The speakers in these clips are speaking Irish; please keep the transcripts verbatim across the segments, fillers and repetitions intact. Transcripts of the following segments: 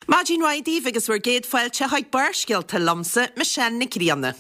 Máidín waidí agus bhar géad foiilte haid barscialta lomsa me sean na críanna.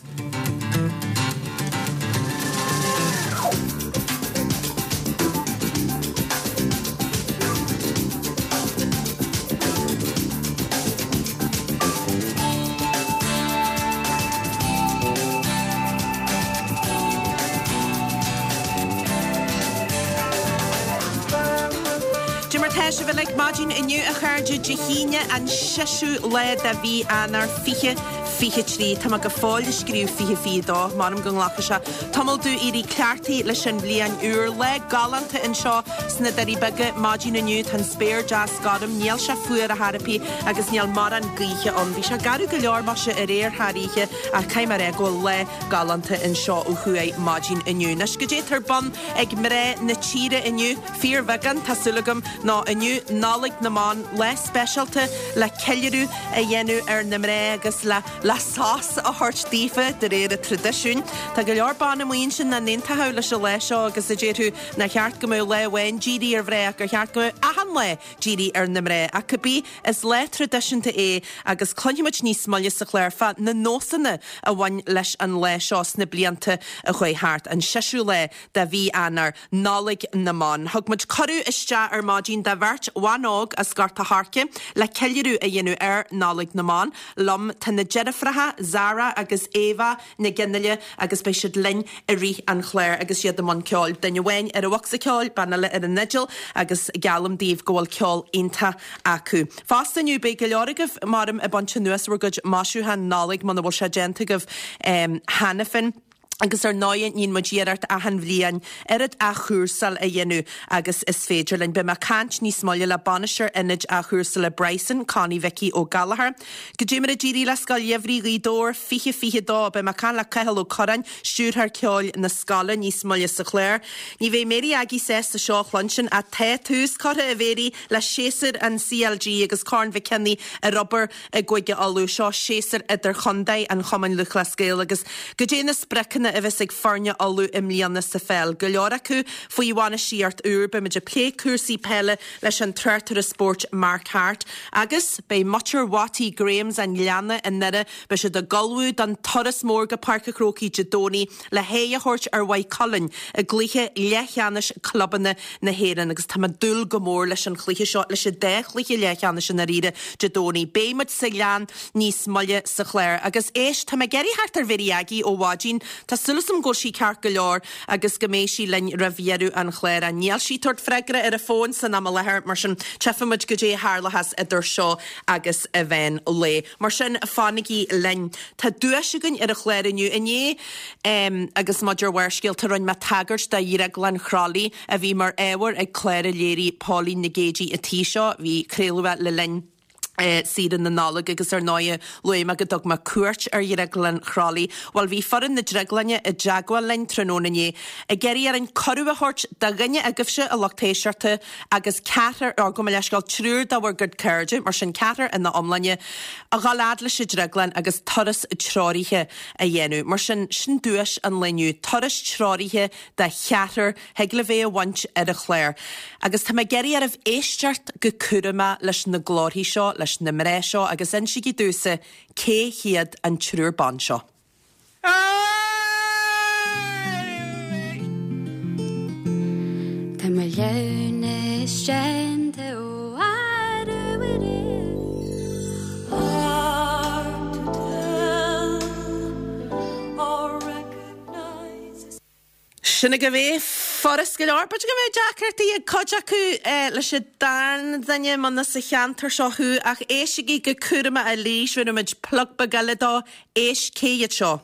Teis bheith le máidín inniu a chairde de híine an seisiú le a bhí anar fiche fiche trí tá go fáil de scríú fiche fi dó marm go nglacha se tamil dú irí ceartaí leis an bblian úr le galanta in seo sna darí bege máidín inniu tan spéir jazz gadam níl se fuair a harapí agus níl mar an gríche an bhí se garú go leor mar se a réir haríche a caiimar ego le galanta in seo ó chué máidín inniu. Nas go dé tar ban ag mré na tíre inniu fír vegan tasúlagam ná inniu nálig na man le specialte le ceilirú a dhéennn ar na mré agus le le sás a hort dífa de réad a tradiisiún. Tá go leor ban amhaon sin na nintathe leis se lei seo agus a déirú na cheart go mó le bhain ddíí ar bhré gur cheart go ahan le ddíí ar na mré a cubí is le tradiisiúnta é agus cloiimiid níos smoile sa chléir fa na nósanna a bhain leis an le seo na blianta a chué háart an seisiú le de bhí anar nálig na man. Thugmuid choú iste ar máidín de bhirt bhaóg a scarta harce le ceilirú a dhéennn ar nálig na man lom tan na Jenniferha, Zara agus Eva na genneile agus bei siad linn a rí an chléir agus siad am an ceáil. Danne bhain ar a bhacha ceáil banile ar an nigil agus galam díomh ggóil ceáil inta acu. Fástaniu be go leorigah marm a bonte nuas war good máisiú han nálig man bhil se genta goh um, Hannafin. Agus ar náin nín mo ddíart a han bhblian ar a chúrsal a dhéennn agus is féidir lein be mar cant ní smoile le banisir inid a chúrsal le Bryson, Connie Vicky ó Gallagher. Go dé mar a ddírí le scal jefhrí rídór fiche fiche dó be mar can le cehall ó coran siúrthar ceáil na scala ní smoile sa chléir. Ní bhéh méri agé sé sa seo chlansin a té tús cara a bhéri le séasar an C L G agus Corn Vicenni a rubber a goige alú seo séasar idir chundaid an choman luchla scéil agus go dé na sprechanna a bheits ag farne alú imlíanna sa fel. Go leor acu faoi bhána siart úr be meid a plé cuasaí pelle leis an treirtar a sport Mark Hart agus bei Mutter Watty Grahams an leanna in nire be se de galú dan toras mór go parca croci Jadoni le hé a hort ar White Cullen a glíthe lechanis clubbanna na héan agus tá dúil go mór leis an chlíthe seo leis a de chlíthe lechanis na ríide Jadoni. Béimid sa lean níos molle sa chléir agus éis tá geirí hart ar veriagi ó wádín tá sulasam go sí ceart go leor agus go mééis sí lein ravíú an chléir a níall sí tuairt freigra ar a fón san am lethir mar sin tefamuid go dé hálalachas idir seo agus a bhein le. Mar sin a fánigí lein tá dúisigann ar a chléirniu iné um, agus maidir bhhaircéil tar roinn me tagart de dhíra glan chrálí a bhí mar éhar ag chléir a léirí Pauline Nagéji a tí seo bhí créilúha le lein Uh, síad in na nálag agus ar náide luim agad dog ma cuairt ar dhéireglan chrálí, while bhí foran na dreglanne a jaagwa lein trónané a geirí ar an corú a hort da ganne a gifse a loctéisiirte agus catar ar go leisgáil trúr da war gud cairde mar sin catar in na omlanne a galad leis dreglan agus toras tráirithe a dhéennn. Mar sin sin dúis an leniu toras tráirithe de cheatar heagla bhéh a bhaint ar a chléir. Agus tá geirí ar ah éisteart go curama leis na glórí seo leis na mré seo agus in si dúsa cé hiad an trúr ban seo. Tá mar leanna stranda ó airú hard to tell or recognize. Sinna go bhéh Forras go leor, but go bheith Jackartí a cod acu leis a darn danne man na sa cheantar seo thu ach éisigi go curama a lís rinne muid plug bagala dá éis céiad seo.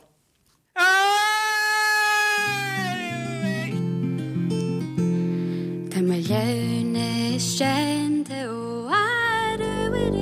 Tá mar leanna stranda ó airú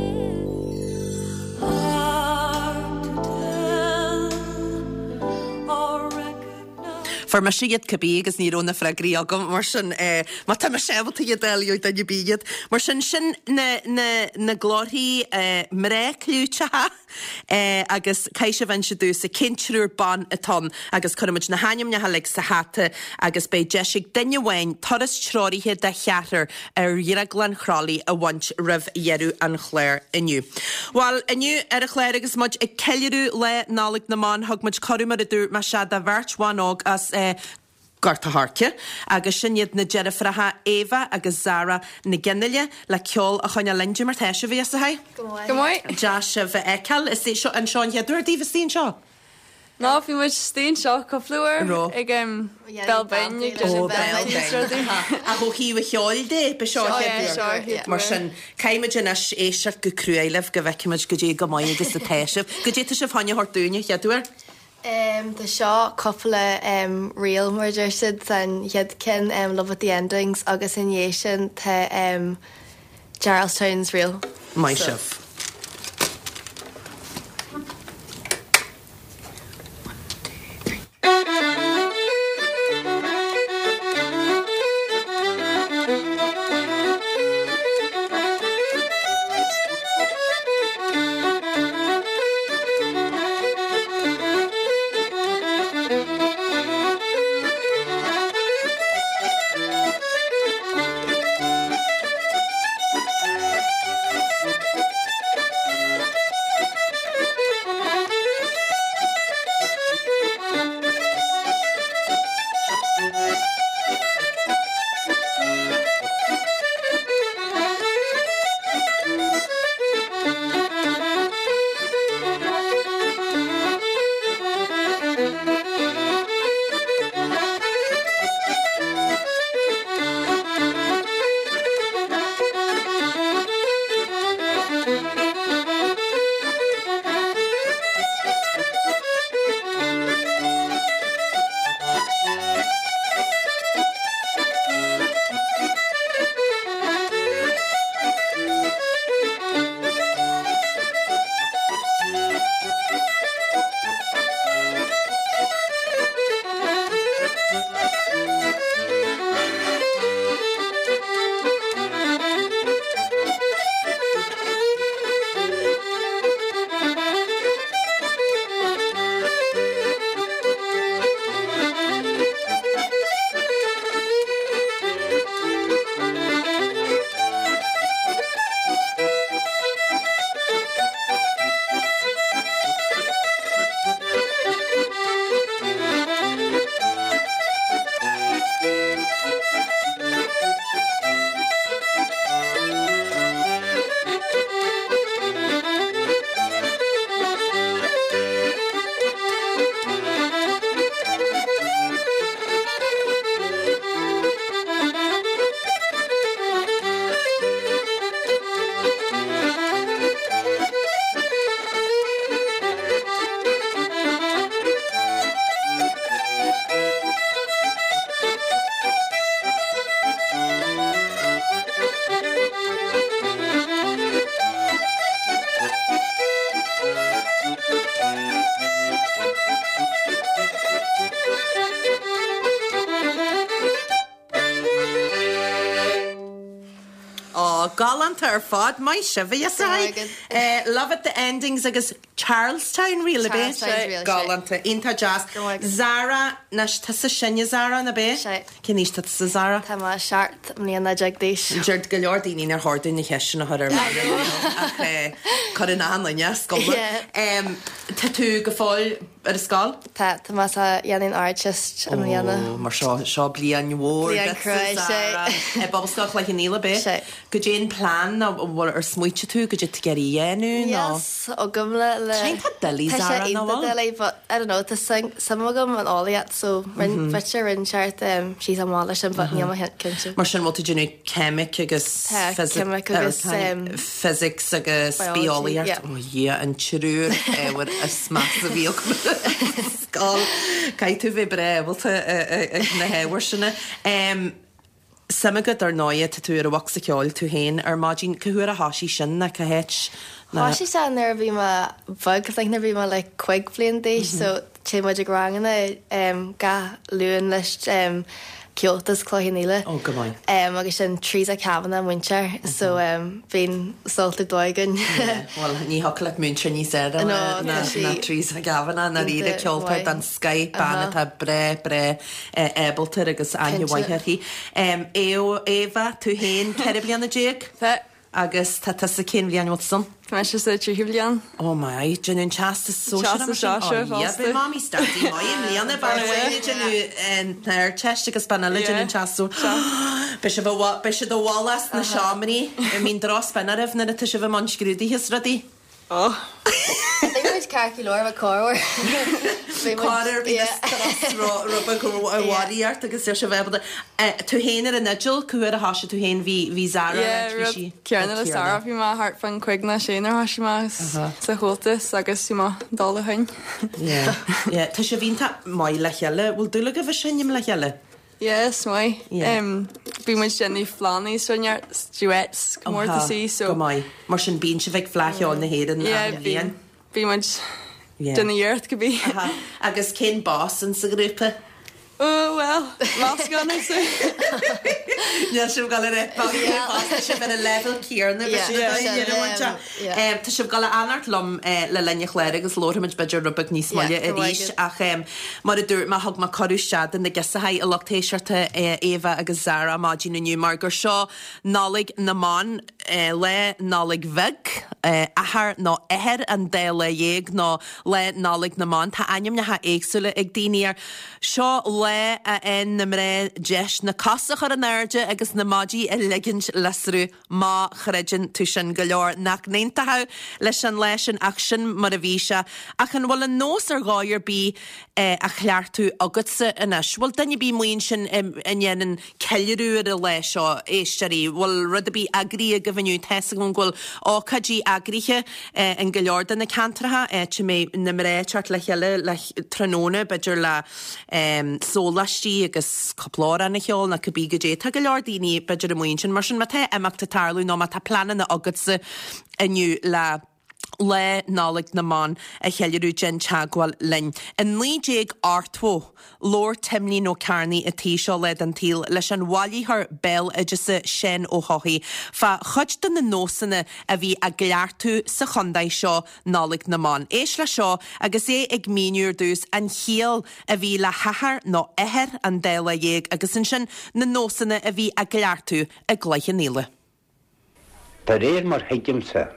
hard to tell or recognize. Farmasiad cabí agus ní róna fregraí agam mar sin má tá sebhalta i déliú a bíad mar sin sin na na glóthaí mréclúteha agus caiise bhain se dús sa cintrúr ban atá agus chuimiid na haim ne halig sa háta agus bei deisiigh danne bhhain toras tróirithe de cheatar ar dhiaraglan chrálí a bhaint rih dhearú an chléir inniu. Well inniu ar a chléir agus muid ag ceiliú le nálaigh na man thug muid choú mar a dúr mar se de bhirt as Garta Harke, agus sin iad na Jenniferha Eva agus Zara na Genneile le ceol a chuine lindú mar teise bhí a hai? Gomoi. Ja se bheith ecal is é seo an seán headúir díh stíon seo? No, fi muid stíon seo coflúir ag Belbain a ho híh cheáil dé be seo mar sin caiimiidirnas éisiart go cruúileh go bhheiciimiid go dé go maiid agus a teisih, go dé se fanne hortúine headúir? Um, the Shaw couple um real murder sid and yet ken um love at the endings agus in Yation te um Charlestown's real. My so. chef. Galant ar fad mai sibh yes I uh, love it the endings agus Charlestown really be galanta inta jazz Zara nas ta sa sinne Zara na be Kenís ta sa Zara Tá má seart mlíana jagdéis Jerd go leor daoine ar hardún na heisina na har ach chuin anlaine scol um tá tú go fáil ar a scáil Tá tá má sa dhéanann artist a mlíana mar seo seo blian mhór e babbalstoch le níla be go dé plan na bhfuil ar smuoite tú go dé geí dhéanú ná ó gomla le delí Zara delí but I don't know to sing some of them and all that so rin feature in chart um she's a malish and but níl hit kinse mar sin mut dú chemic agus physics agus biology oh yeah an trúr e with a smash of bhí scáil cai tú bheith brebolta na héhar sinna um Samagad ar náiad tú ar a bhac sa ceáil tú héin ar mágin chuair a hasí sin na cahéit Hasí sa nar bhí ma bug like nar bhí ma like quick blian day so sé muid ag rangana um, ga luúan leis um, Kyoto's chlóhinile. Oh, go mai. Um, agus sin trís a cabanna winter, uh-huh. so um, bhín solta dóigan. Yeah. Well, ní hocail múntre ní séda na, na, na trís a gabanna na ríre ceoltar dan Skype banna tá bre bre ebaltar agus aine waithar hí. Um, Éo, Eva, tú héin ceir blianna déag? Fe. Agus tá tá sa cén bblian Watson? Tá sé sé trí blian. Oh my, dyn chasta so Chasta Joshua Oh, yeah, be mommy started my Liana Banaway dyn and their chest agus banala dyn chasto. Be se bh be se do wallas na Shamani. I mean dros banaref na ta se bh monsgrudi his rudi. Oh. I think it was Carculor of a car. Carter be Robert Wadiart agus se bh to héin a Nigel cuair a hasise to héin vi vi Zara. Cearna le Sarah fi má hart fan cuigna sénar hasisi má sa chótas agus si má dála hain. Yeah. Yeah, tá se vínta mai le heile, bhfuil dúla go bh sinnim le heile. Yes, mai. Um, Bí mu Jenny Flanny sonar duets gomórta sí so. Go mai. Mar sin bín se bheith flaithán na héan a bhíon. Bí mu duna dheart go bhí. Agus cén Boston sa grúpa. Oh, well, más gan is so. Ja, siw gael yr epa. Siw gael y level Kierna. Ta siw gael y anart lom le lennych ler agus lor hymyd bydr rybag nis malia yr eis. Ach, mar y dŵr, ma hog ma corw siad yn y gysahau y locteisiart Eva agus Zara ma gyn yn yw. Mar gyr sio nalig na man le nalig fyg. Ahar no eher yn de le ieg no le nalig na man. Ta anam na ha eigsule ag diniar. Sio le a en na mre jesh na casach ar an airde agus na madi a legins lesru ma chredjin tushan galor nach neinta hau leis an leis an action mar a vísa ach an wal an nos ar gáir bí a chleartú agutsa in is. Wal danne bí muin sin in yen kellerú ar a leis o éisterí wal rud a bí agri a gyfenú tesa gon gwil o cadí agriche an galor dan na cantraha e me na mre chart le heile le tranóna bydr la sólastí agus coplór an cheol na cybí go dé. Tá go leor daoine beidir a muin sin mar sin mate amach tá tarlú nó má tá planan na agadsa aniu le le nálig na man a cheilirú gen teagwal lin. Yn lídéag artwo, lór temlí nó carni a tísio led an tíl leis an wali har bel a jysa shen o hohi. Fa chud dan na nósanna a bhí a gleartú sa chondai seo nálig na man. Eis le seo agus é ag míniúr dús an chiel a bhí le hahar nó eher an déla dhéag agus an sin na nósanna a bhí a gleartú a gleiche níle. Dar éir mar heigimsa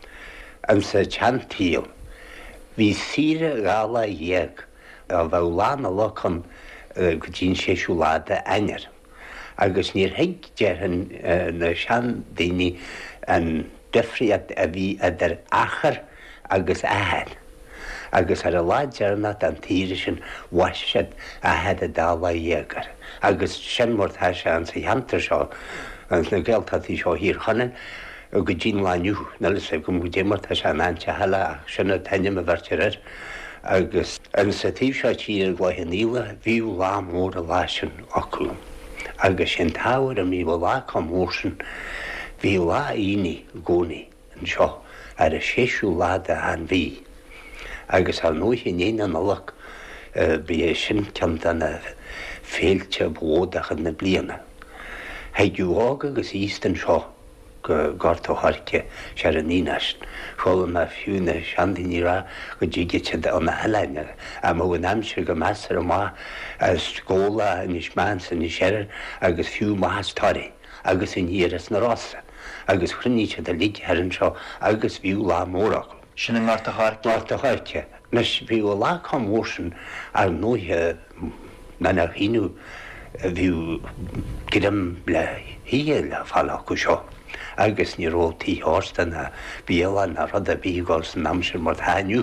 am sa chantíl, hí síre gála dhéag a bheith lána lochan go dín séisiú láda ainar. Agus níor heig dearhan na sean daoine an difriad a bhí idir achar agus ahad. Agus ar a lád dearnat an tíre sin waisiad ahad a dála dhéagar. Agus sin mór tá se an sa heantar seo, an na gailtatí seo hír chanan, go dín lániu na le sé go démar tá se an anse hala sinna taine a bharteir agus an sa tíh seo tíar gláithe níla bhíú lá mór a láisisin oclum. Agus sin táhar a mí bh lá chu mór sin bhí lá íní gcónaí an seo ar a séisiú láda an bhí. Agus an nóithe néana an alach bí sin ceanta na féilte bhódach na bliana. Heidú ága agus ístan seo go gartó harce se a nínas. Chola na fiúna seandaí rá go ddíige an na heleine a má bhfuin amsir go measar a má scóla níos man san ní séir agus fiú más tarí agus in híras na rása. Agus chruníte a líide ar an seo agus bhíú lá mórach. Sin an gáta harce? Gáta harce. Nes bhíú lá cá mórsin ar nóithe na na híú bhíú gidam le híe le falla go seo. Agus ní rótaí hárstan a bíalan a rud a bíáil san amsir mar thainiu.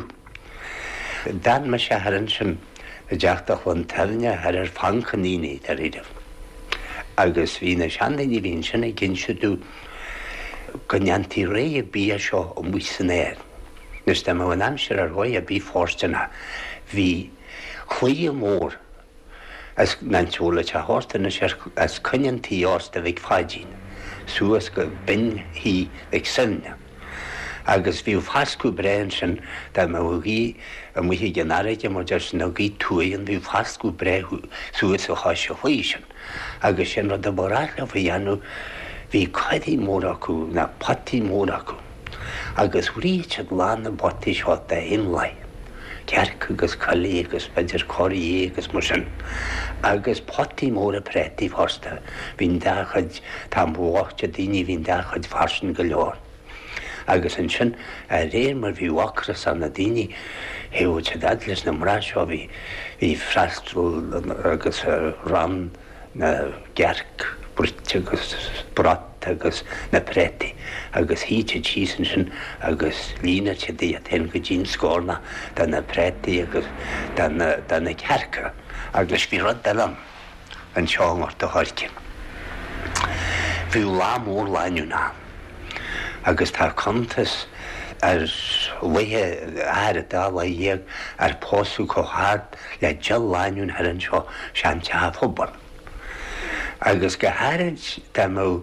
Dan me se haran sin a deachta chun tailne ar ar fanchaníní ar idir. Agus bhí na seandaí bhíon sinna ginseú go neantí ré a bí seo ó mu san éir. Nus de an amsir ar bhaid a bí fórstanna hí chuí mór as naintúla te hástanna as connantí ásta bhíh fáidín. Suas go bin hí ag sinne. agus bhíh fascú brein sin de mí a mu gnáige mar deir sin gí túíon bhí fascú brethú suas a háise chuí sin. agus sin rud a borráith a bhí dhéanú hí caiidí mór acu na patí mór acu. agus ríte lána botí seo de inlai. Cearc agus chalí agus beidir choirí agus mar sin. agus potí mór a pretí fásta hín dachad tá bhhachte daoine hín dachad farsin go leor. agus an sin a réir mar bhí wachras an na daoine heú te dadlis na mrá seo bhí hí freistal agus ran na gearc brite agus brat agus na pretí agus híte tísan sin agus lína te dí a ten go dín scórna den na pretí agus den na cearca agus bhí rud delam an seámart a háirce. Bhí lá mór láinú ná agus tá contas ar léthe air dá le dhéag ar pósú go háard le gel láinún ar an seo sean te a fóbal. agus go háid de mó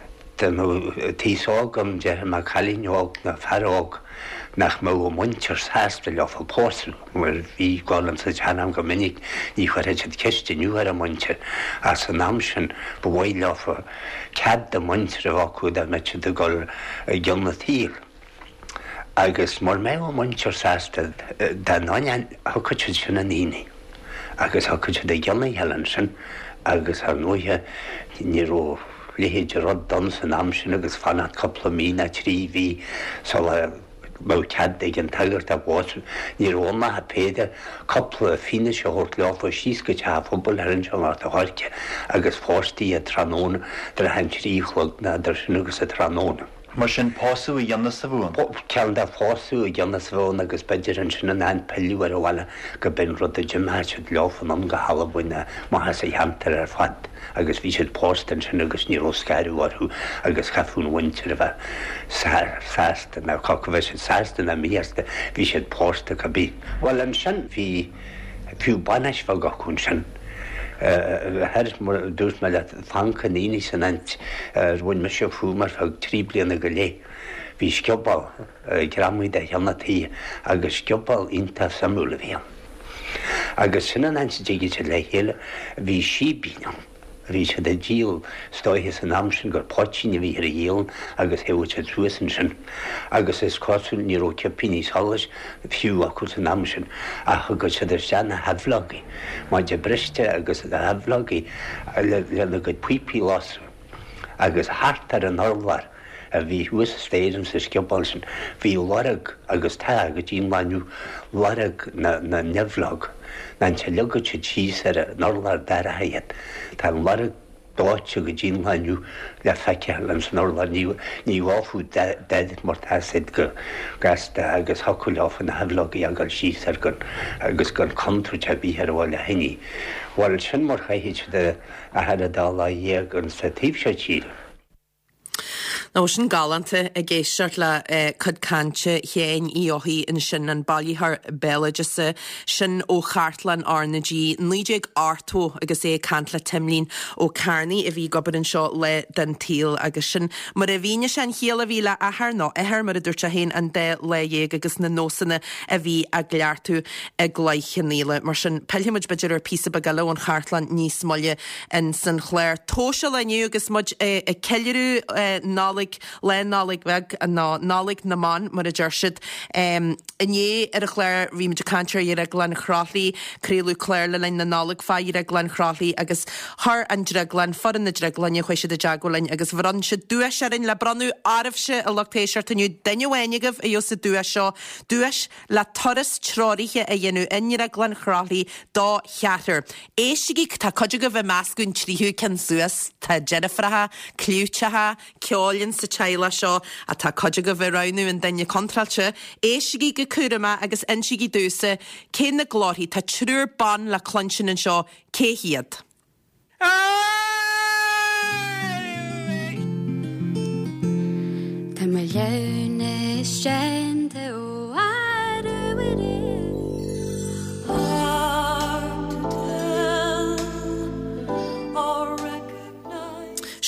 tíágam de má chalíneág na fearág nach mó go muintear sásta le fá pósú mar bhí gálan sa teanam go minic ní chuir si ceiste nuúar a muinte as san am sin ba bhhaid le fa cead de muintere bhacu de me de gáil gionn tíl. agus mar mé go muintear sásta den náin thucaid sin an íine. agus thucaid de gionna helan sin agus ar nuthe níró léhéidir rud don san am sin agus fanna coppla mína trí hí mó cead ag an tagart a bháú ní róna a péide coppla fine se hort leá síos go te fphobal ar an seart a háirce agus fátíí a tróna dar a hen tríchlog na dar sin agus a tróna. Mar sin páú i dhéanana sa bhún. Cean de fáú i dhéanana sa bhún agus beidir an sin an peú ar bhile go ben rud a Jimthse leáfan an go halabhaine má sa heantar ar fad. agus bhí siad póstan sin agus ní oscairíhharú agus chaún winter a bheith sásta na cocha bheith sin sásta na míasta bhí siad pósta go bí. Well an sin bhí fiú banis bh gachún sin. Her mar dús me le fanca níní san ent bhain me seo fú mar fag trí blianana go lé. Bhí sciobal grammuid a cheannatíí agus sciobal inta samúla bhíam. Agus sin an ent déigi se le héile bhí síbíam. Bhí se de díal stoithe san am sin gur potíine bhí ar a dhéann agus heú se trúsan sin. agus is cosúil ní ó cepiní solas fiú acu san am sin a go se idir seanna heflagaí. Má de briste agus a heflagaí le go puipi lasú agus hart ar an ormhar a bhí thuas stéidir sa sciobal sin bhí larag agus tá go dtíon láinú larag na neflag. Na'n se lugad se tís ar an orlar dar a haiad. Tá larag dáte go dtíon láinú le feice an san orlar ní bháfú dead mar tá said go gasta agus hocu leáfan na heflagaí agal síos ar gon agus gon contrúte bí ar bháil le haine. Bhil sin mar chaithid de a head a dá lá dhéag an sa tíb se tíl. Ná sin galanta a géisiart le chud cante chéin í óthaí in sin an bailíthar Beilgeasa sin ó chartlan arnadí níideag artó agus é cant le timlín ó carnaí a bhí gobar an seo le den tíl agus sin mar a bhíine sin chéal a bhí le ahar ná ahar mar a dúirt a héin an de le dhéag agus na nósanna a bhí a ggleartú a gleichaníile mar sin peilimiid beidir ar písa ba galó an chartlan níos molle in san chléir tóise leniu agus mud a ceilirú nálaigh le nálaigh bheag a nálaigh na man mar a dúirsid iné ar a chléir bhí muidir cantir ar a glen chrálaí créalú chléir le lein na nálaigh fá ar a glen chrálaí agus th an dreglan foran na dreglanne chuise de deagolainn agus bhran se dúis arin le branú áibhse a lochtéisiart aniu dainehhainigah a jo sa dúis seo dúis le toras tráirithe a dhéanú inar a glen chrálaí dá cheatar. Éisiigh tá coide go bheith meascún tríú cen suas tá Jennifertha, clútetha, ceolinn sa teile seo a tá coide go bheith ranú in daine contrailte, éisiigh go cuairama agus insigí dúsa cé na glóthaí tá trúr ban le clansin an seo cé hiad. Tá mar leanna stranda ó áireamh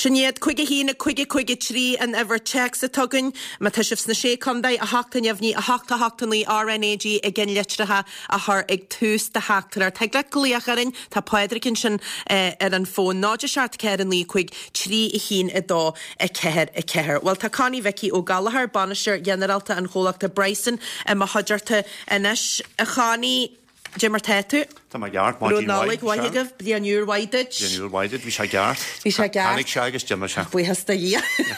Sinnéad chuige hína chuige chuige trí an ever checks a tugann, ma tá sibh sna sé condaid a hachtan neamhní a hachta hachtanlí R N A G i gin litratha a th ag tús de heachtar ar teag le golíocharin tá Pádraigin sin ar an fón náidir seart ceir an lí chuig trí i hín i dó i ceir i ceir. Well, tá Connie Vicky ó Gallagher Banister generalta an chólachta Bryson a ma hudjarta inis a Chani Jimmer Tetu. Tá má geart má dín Nálaigh waigah bli an úr waidid. Dín úr waidid, bhí sé geart. Bhí sé geart. Anig se agus Jimmer se. Bhui hasta í.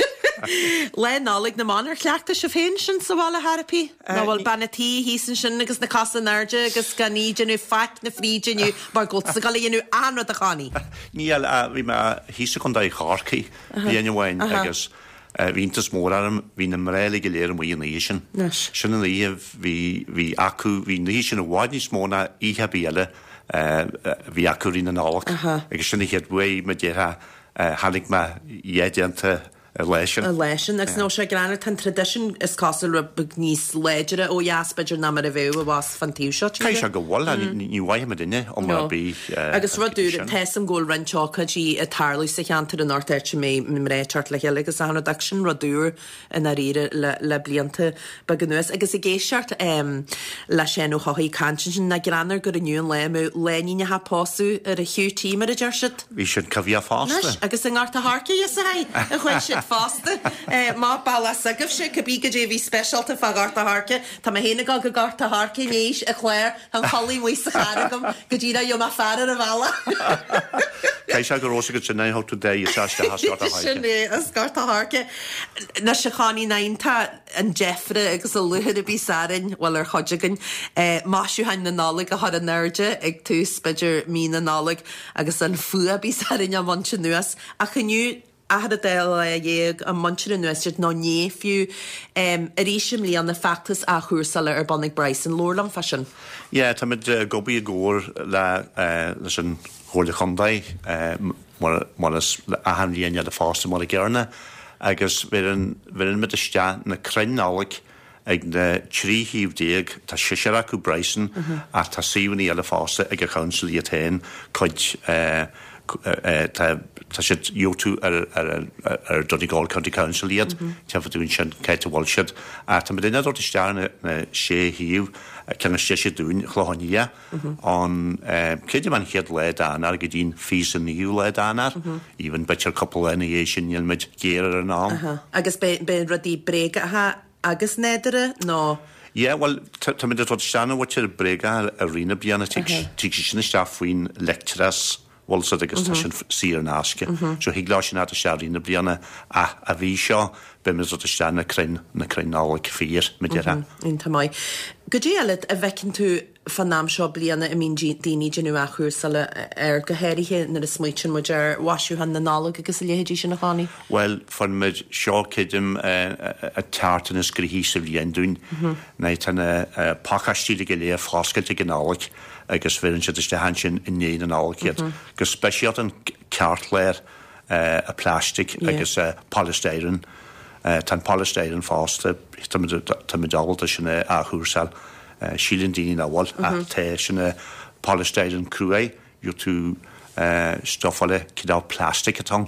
Le nálaigh na man ar chleachta se féin sin sa bhála harapí. Ná bhil banatí hísan sin agus na casa narde agus ganíidirnú feic na fríidirnú mar gult sa galíonú anrad a chaní. Níl bhí me hísa chun daí chárcaí bhí anhhain agus Víntas mór arm hí na mréige léir mí na sin. Sin an íomh hí acu hí na sin a bháidní smóna ihe bíile hí acurí na nálach. Agus sinna héad bhui me détha hanig me iéideanta leisin. Leisin, agus nó sé granar tan tradition is costal rub níos léidere ó jaspaidir na mar a bheú a bhás fantíú seo. Cai se go bhil a ní waithe me duine ó mar bí. Agus rudúr a tesam ggóil ranseácadí a tarlaí sa cheantar an áirte mé réitart le heile agus anna sin radúr in a rire le blianta baganúas. Agus i géisiart le sin ó chochaí cantin sin na granar gur aniuúan le leníine ha páú ar a hiú tí mar a deirsid. Bhí sin cahí fásta. Agus an gáta harca is a a chuin sin fásta má bailla sagah sé cabbí go dé bhí specialta fagarta harca tá a héna gal go garta harca níos a chléir an cholí mu sa charagam go dtíra jo má fearar a bhela. Cai se go rósa go sinna hotú dé i seiste hasgarta harca. Sinné as garta harca. Na se chaní nainta an Jeffre agus a luhad a bí sarin bhil ar chodegan máisiú hain na nálaigh a thar an nerde ag tús beidir mí na nálaigh agus an fua bí sarin a manse nuas a chuniu a had a del a dhéag a manchir an nuasid ná néfiú a ríisiim lí an na factas a chuúrsala ar Bonnig Bryson lórlam fashion. Ja, tá mid gobi a góir le leis an chóirla chundaid mar a han líana a fásta mar a gearna agus bhían mit iste na crinnálaigh ag na tríhíomh déag tá siisiar acu Bryson a tá síhaní eile fásta ag a council í a tain chuid tá si jótú ar Donegal County Council iad tefaún sin caiite bhil siad a tá duine dort istearna na sé híomh cena sé sé dún chláhaní an céidir man chiad le anar go dtín fís an níú le anar íhan betir couple é sin íon mid géar an ná. Agus be radí brega athe agus nédere nó? Yeah, well, tá mid dort istearna bhaid ar brega a rina blianana tí sin isteach faoin lecturas Walsa agus tá sin sír náske. So higlá sin a searí na bliana a a bhí seo be mis a na crin na crinnálaigh fír me dera. Inta mai. Go dé eilid a bhecinn tú fan náam seo bliana a mín daoine genú a chuúrsala ar go héirithe na a smuitin mu ar wasú han na nálaigh agus a léhéidí sin na chánaí? Well, fan mid seo cidim a tartan is grihí sa bhíonún na tanna pakastíide go léir fáscailte go nálaigh agus bhíann siad is de han sin in néad an nálaigh gus speisiad an ceartléir a plástic agus polystyrene tan polystyrene fásta tá midálta sinna a chuúrsal sílan daoine náhil a té sinna polystyrene crué ju tú stoffaile cidá plástic atá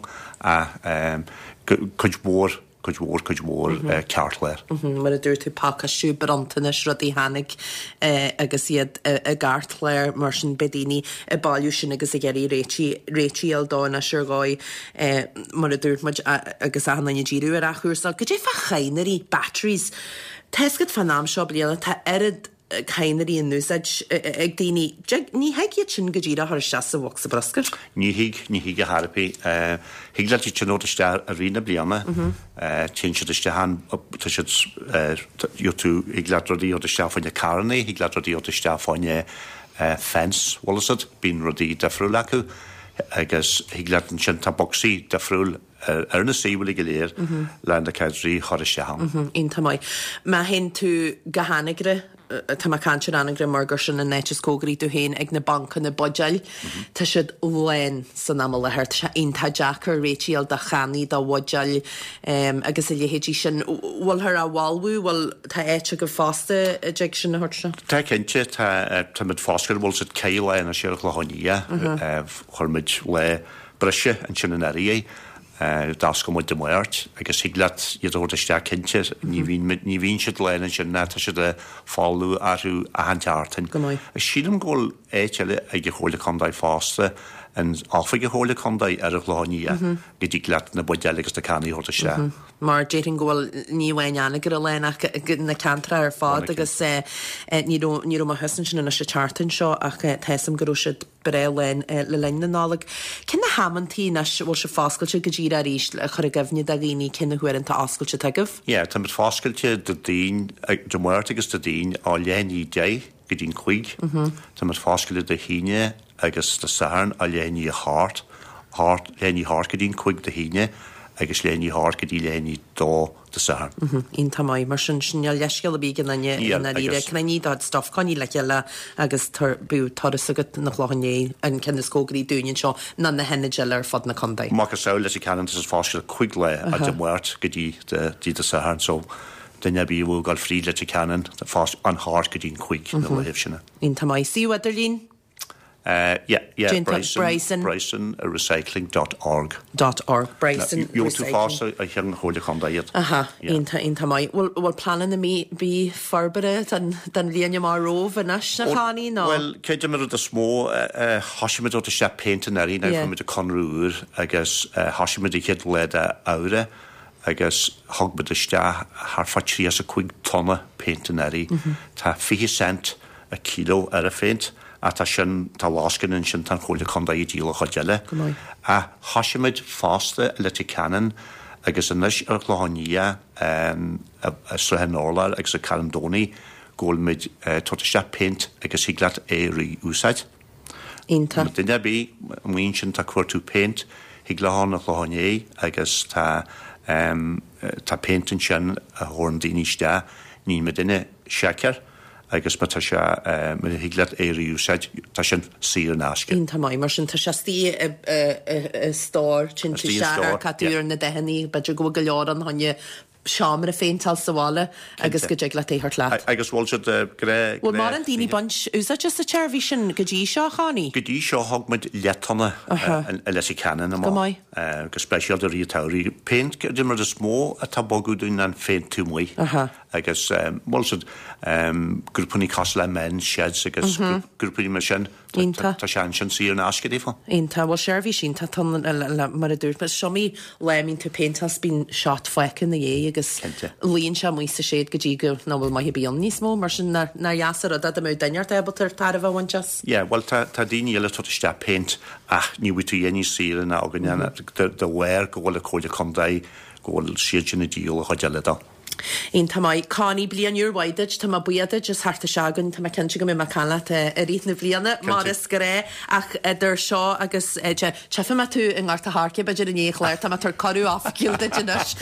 a chuid mór chuid mór chuid mór ceartléir. Mar a dúir tú pakasú brantanis rudí hanig agus iad a gartléir mar sin bedíní a bailú sin agus a geirí réitiíal dáin a siúrgáid mar a dúirt agus a hanna ddíú ar a chuúsá. Go dé fa chainerí batteries Tesgad fan náam seo bliana tá arid caiinerí an núsaid ag daoine ní heigiad sin go ddíra thar seasa bhha sa brascar? Ní hiig ní hiig a Harpaí. Hiig le tí nóiste a rina bliana tí siiste han tá si tú ag ledrodí ó iste fáinne carnaí, hiig ledrodí ó iste fáinne fens wallasad bín rodí defriúil acu agus hiig letan sin tá boxí defriúil ar na síbhfuil go léir le na ceidrí choiriste han. Ínta mai. Má hen tú gahanigre tá má cantir anagre margur sin na netis cógarí tú héin ag na banca na bodjail tá siad lein san am lethir tá ionta Jackar réitiíal de chaní dá wadjail agus i léhéidí sin bhfuil thar a bháilú bhfuil tá éite go fásta a deag sin na thuirte? Tá cinnte tá mid fáscar bhil sa céile na siar le háí churmid le brise an sin na naí das go de muirt, agus higlaat iad o'r ystea cyntir, ni fi'n sydd lein yn syna, ta sydd y ffolw arw a hantiartyn. Gymai. Y sydd yn gol eithel ag y chwle condau ffasta, yn offig y chwle condau ar y glónia, gyda glat na bwydel agos da canu o'r ystea. Mar jeirin gwyl ni wein anna gyda len ac na cantra ar ffod agos ni rwy'n ma hysyn sy'n yn ysio chartyn sio ac tesym gyda sydd bre len le len na nalig. Cyn na hamon ti nas wol sy'n ffosgol sy'n gyda'r ar eich chyr y gyfni dag i ni cyn na hwyr yn ta osgol sy'n tegaf? Ie, tam bydd ffosgol ti dy dyn, dy mwert agos dy dyn o len i dau gyda'n cwig. Tam bydd ffosgol dy hynny agos dy sarn a len i hart, hart, len i hart gyda'n cwig dy hynny. agus léní hart go dtí léní dó de sa. Ín tamai mar sin sin leisceil a bí gan na ire cnaní dad stof coní le ceile agus tar bú toras agat na chláhanné an cenne scógaí dúin seo na na henne geile ar fod na condai. Má a saoil leis i canan is fásil chuig le a de muirt go dtí de sa so dunne bí bhú gáil frí le i canan an hart go dtín chuig na bhhéh sinna. Ín tamai sí Wetherlín? Uh, yeah, yeah, Bryson, Bryson, Bryson uh, recycling dot org. Dot org, Bryson no, you too fast, I hear holy condiet. Aha, inta inta mai. Well, well, planning the me be farbere than than Lianya Marov and Ash Nahani no. Well, kid me the small uh Hashimid the shop painting there now from the Conroer, I guess uh Hashimid the kid led aure. I guess hog with the sta har fatri as a quick tonne painting there. Ta fifty cent a kilo at a faint. A ta sin ta láscan in sin tan chóla conda i díla chodile. A Hashimid fásta le ti canan agus inis ar chláhaníia a srehan orlar agus a carandóni gól mid totista paint agus higlat éri úsaid. Inta. Dynne bí mwyn sin ta cuartú paint higlahan a chláhaní agus ta ta paintin sin a hórn dini sta ní me dynne siacar. agus ma ta se me higlat éri úsaid ta sin sír náske. Ín ta mai mar sin ta se stí stór chin si se catúr na dehanní beidir go go leoran hanne Shamra féintal sawala agus go jigla éhart leat. Agus bhil se de gré. Well mar an dini bunch úsa just a chairvision go dí seo cháni. Go dí seo hogmid letanna a leis i canan am. Gomai. Go special de rítáí. Paint dimmer de smó a tabogú dún an féint tú mui. Agus bhil se grúpaní casla men sheds agus grúpaní mar sin ta sean sin sír na asca dífa. Inta bhil chairvisin ta tan mar a dúr. Mas siomi lemín tú paintas bín shot fecin na é agus líon se muosa séad go dtí go nó bhfuil mai bíon níos mó mar sin na jaasar a dad am daineart ebaltar tar a bhhain just. Yeah, well tá daoine eile tu iste paint ach ní bhú tú dhéanaí sír na aganna de bhhair go bhfuil a cóide condaí go bhfuil siad sin na díol a chuideile dá. Ín tá mai cáí blian úr waidid tá buiad just harta seagann tá cinse go mé mar chala a rít na bblianana mar is go ré ach idir seo agus tefa tú in gáta háce beidir in échleir tá tar carú áfaciúilta dinis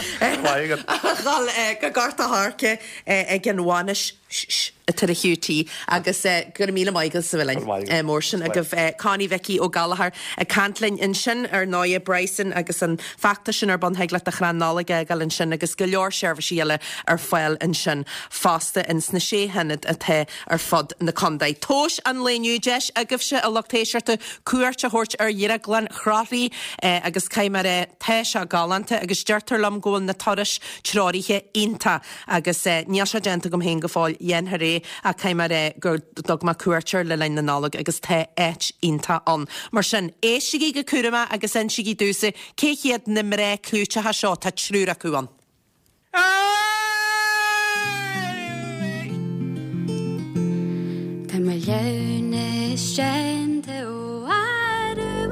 gáil go gáta háce ag gháis a tar a hiútí agus gur míle maigus sa bhfuin mór sin a go cáí veici ó galahar a cantlainn in sin ar náide Bryson agus an facta sin ar bon heagla a chranálaige gal in sin agus go leor seirbhíile ar foiil in sin fásta in sna sé hennad a the ar fod na condaid. Tóis an léniu deis a gibh se a lochtéisiirta cuairt a thuirt ar dhéire glan chráthí agus caiimar the se galanta agus deirtar lam ggóil na toris tráirithe inta agus níos se genta gom hén go fáil dhéanthar ré a caiimar gur dogma cuairtear le lein na nálag agus the éit inta an. Mar sin éisiigí go cuairma agus an sigí dúsa céchiad na mré clúte ha seo tá trúr a cuan. Tá mar leanna stranda ó aru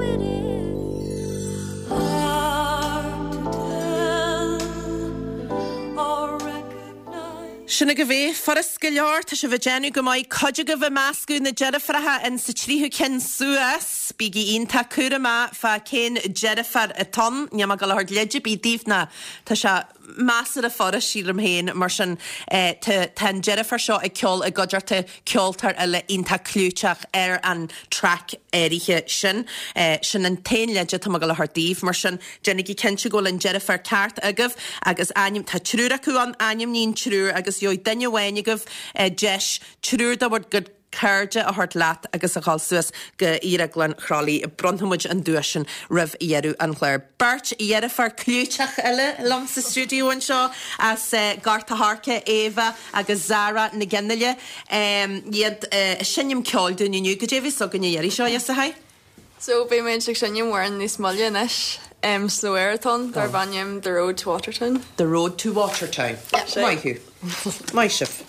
Sinna go bhéh foras go leor tá se bh déanú go maiid coide go bh meascú na jeirifrathe in sa tríthu cin suas bíigi ionta cuairma fa cén jeirifar a ton neama go lehard leidir bí díomhna tá se Master a foras sílam héin mar sin ten jeirifar seo a ceol a godarta ceoltar eile ionta clúteach ar an track éirithe sin sin an tain leidir tá go lehard díomh mar sin dénig cinse ggóil an jeirifar ceart agah agus aim tá trúr acu an aim níon trúr agus jo danne bhainigah deis trúr da bhd go cairde a thart leat agus a cháil suas go iaraglan chrálí bronhamid an dúisin rih iarú an chléir. Bert iarra far clúteach eile lam sa stúdíoin seo as uh, Gartha Harke, Eva agus Zara na genneile. Um, iad uh, sinnim ceáil dún inniu go dévis so gan iarri seo, yes a hai? So be main sig sinnim war in this mullion ish. Um, Sloeraton, dar banyam the road to Watertown. The road to Watertown. Yeah, sure. My hu. My shift.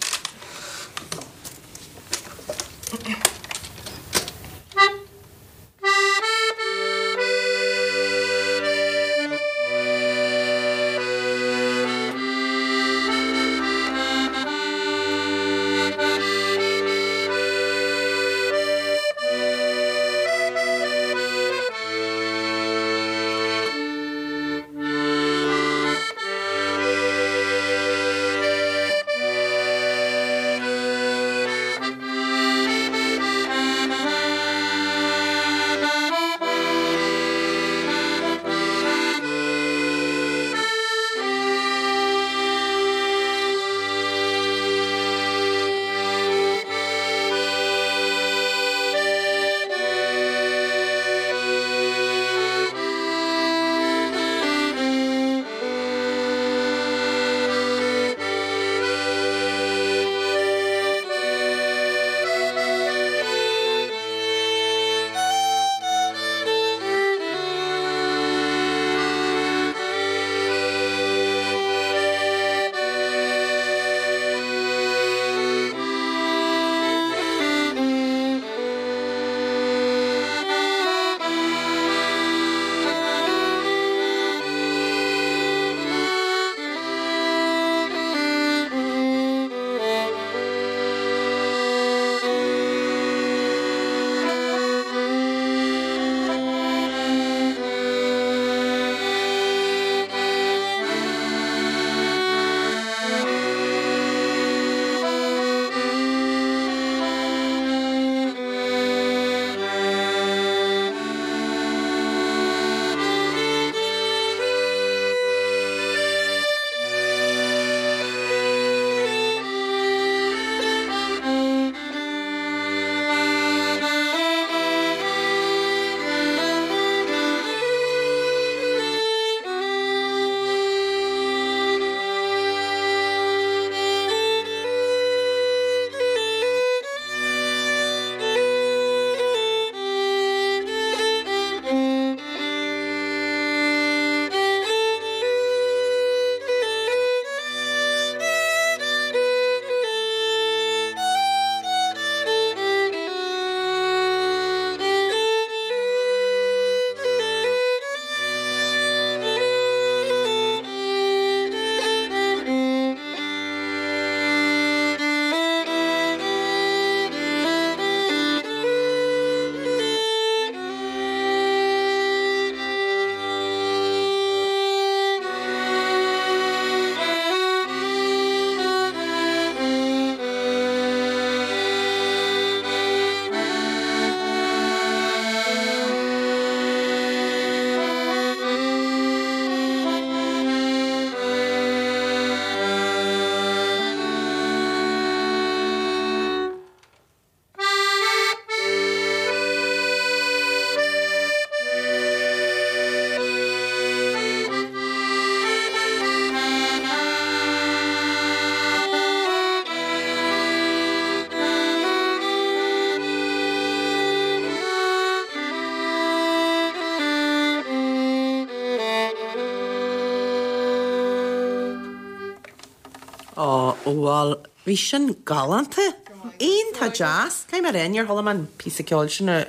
Well, bhí sin galanta. Aon tá jazz, cai mar réon ar thola man písa ceáil sin a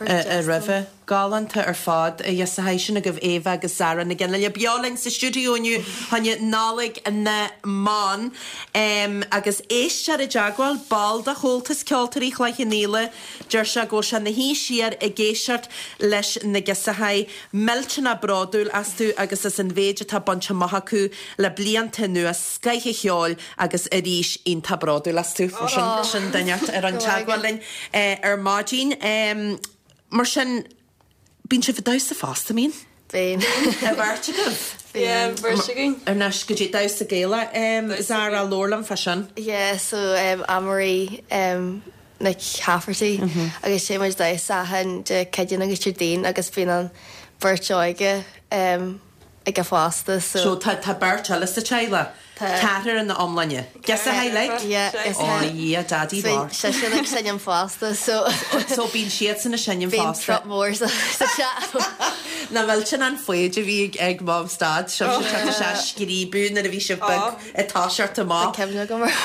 ribh galanta ar fád a dheasahéis sin a goh Éva agus Zara na gin le beáling sa stúdióniu hanne nálaigh na man um, agus éiste a deagháil bal a chóltas ceoltarí chhlaich níle deir se go se na hí siar a géisiart leis na gesahaid meltin a bradúil as tú agus is an bhéide tá bonse maithacú le blianta nu a scaiche cheáil agus a ríis on tá bradúil as tú sin sin daneart ar an teagháilin ar mádín mar sin bín se bh sa fásta mín? Bín. A bhharrte goh? Yeah, Bershiging. Ar nas go dtí dás a géile Zara Lorlam fa sin? Yeah, so um, Amory um, na Hafferty agus sé mar da sahan de ceidir agus trídín agus bí an burteoige um, ag go fásta so So tá tá burteile sa teile Catar in na omlainne. Guess a highlight? Yeah, is Oh yeah, daddy bar. sé sin ag sinnim fásta so So bín siad san na sinnim bhíon fásta. trop mór sa sa chat. Na bhfuil sin an foiide bhí ag mám stad, seo se se sciríbú na a bhí se bug atá seart má. Cemne go mar.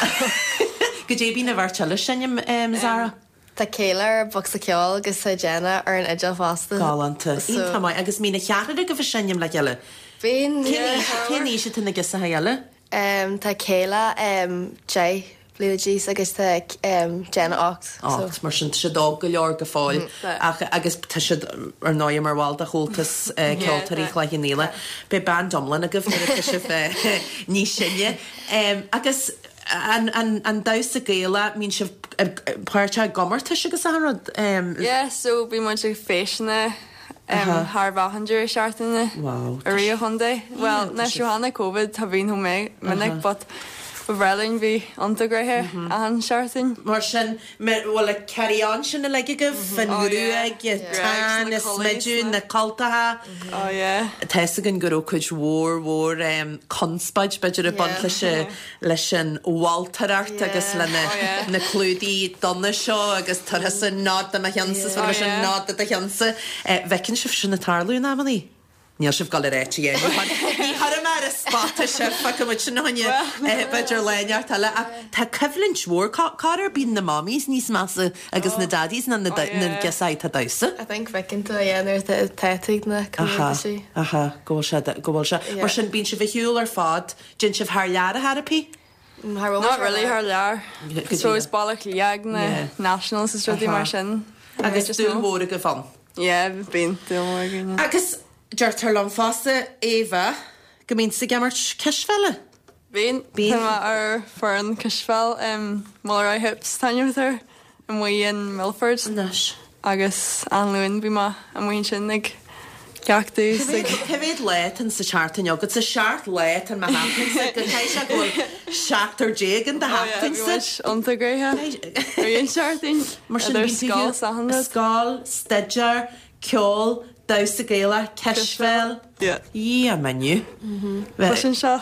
Go dé bí na bharteile sinnim Zara? Tá céile bu sa ceáil agus sa Jenna ar an idir fásta. Gáanta. Ínta mai agus mína chearada go bh sinnim le geile. Bhíon Cén se tunna gus a heile? Um, tá céile um, J bliidís agus tá um, Jenna ocht. Ácht mar sin se dá go leor go fáil agus tá si ar náim mar bháil a chótas ceoltarí chhlaith níla. Be ban domlan a go bhfuir se bheith ní sinne. Agus an da a géile mín se páirte gomarta agus arad? Yeah, so bí man se féisina Um, Har bhahandir seaartainna a rí Hyundai. Well, na Johanna COVID tá bhíon ho mé minic, but bhreling bhí antagrathe a an seaartain. Mar sin bhfuil le ceíán sin na leige go fanúag tá na smidú na caltathe. Oh yeah. Teessa gan gurú chuid mhór mhór conspaid beidir a bant lei leis sin bháiltarart agus lena na clúdaí donna seo agus tar san nád am a cheansas bhar sin nád a cheansa. Bhecinn sibh sin na tarlú ná maní? Níl sibh gal réiti é. Ní har mar a spáta sibh fa go sin haine beidir leart talile a tá cyflinn smór cáir bín na mamís níos massa agus na dadís na gesáid tá dasa. I think fecinn tú dhéanaar teigh na community. Aha, gohfuil se gohfuil se. Mar sin bín se bheithiúil ar fád, gin sibh thar lear a therapy? Not really har lear. So is ballach leag na nationals is ruí mar sin. Agus dún móra go fan. Yeah, bín dún Agus Deirtar lom fásta Éva go mín sa gamart ceisfeile? Bín Bín ar for an ceisfeil mór hips tainnear an mí in Milford agus anluin bhí má an mhain sin ag ceachtaí. Cehéad leit an sa seaartain agad sa seaart leit an mahananta go chéis se bhfuil seaachtar dégan de hatain antagrathe Bhíon seaartain mar sin scáil scáil, steidir, ceol, daus a géile, ceisfeil. Í a menu. sin seo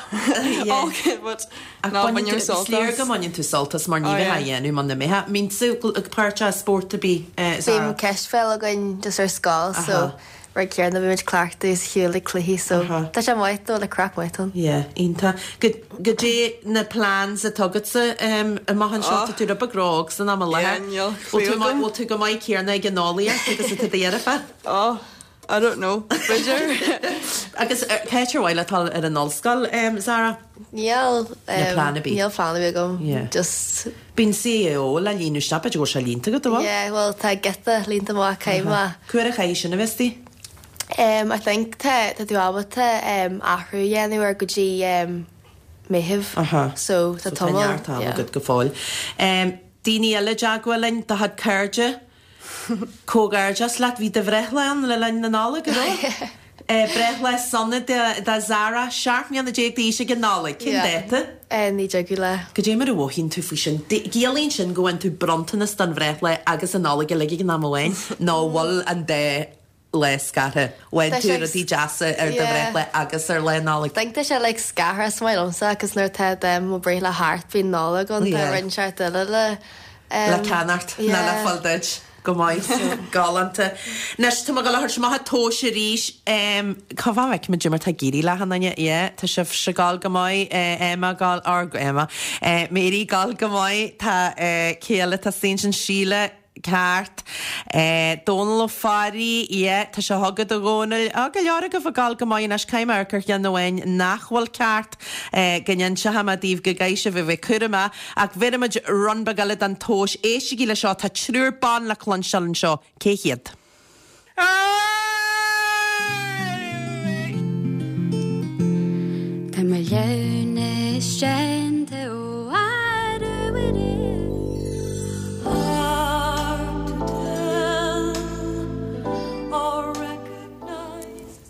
Sléir go mainin tú soltas mar ní a dhéanú man na méthe. Mín sú ag páirte a sport a bí. Bhím ceisfeil a goin just ar scáil so ra cearna bhíid claachtaí hiúla cluhí so tá sé mhaitó le cracmhaitón. Ié, ínta. Go dé na plans a tugad sa a maihan seota tú a bagrág san am le. Bhil tú go maiid cearna ag gnálaí agus a tú dhéarfa? Ó. I don't know. Agus céitir bhile tal ar an nolscail, Zara? Níl plana bí. Níl plana bí gom. Just Bín C E O le líú stap a dúir se línta go bhá? Yeah, well tá geta línta má céimá. Cuair a chééis sin na bhistí? Um, I think tá tá tú ábata um, ahrú dhéanú ar go dtí um, méhih. So tá tomul. Tá go go fáil. Díine eile deaghfuilin tá had cairde cógar just leat hí de bhrethlein le lein na nála go breth le sanna de Zara seaartmí na déag dí sé gan nála cin déta? Ní deagu le. Go dé mar a bhhín tú fao sin. Géalaonn sin gohain tú brontanas don bhreth le agus an nála go le gan amhain ná bhil an dé le scathe. Wain tú a dí deasa ar de bhreth le agus ar le nála. Think tá sé le scahar smailomsa agus nuir te dem mo breith le háart bhí nála gon de rinseart le le le canart na le faldeid. Go maiid galanta. Nes tá go lethir maithe tóise ríis cabhhaic me Jimmar tá géirí le hanine é tá sibh se gáil go maiid Emma gáil ar Emma méí gáil go maiid tá céala tá sin sin síle ceart Donal ó farí é tá se thugad a gcónail a go leara go bh gáil go maiid nes caiimmarcar gan nóhain nachhfuil ceart gannn se ha díomh go gaiise bh bheith curama ach bhirimeid runba galad an tóis éisi gí le seo tá trúr ban le chlansealan seo céchiad. Tá mar leanna strande ó airhuií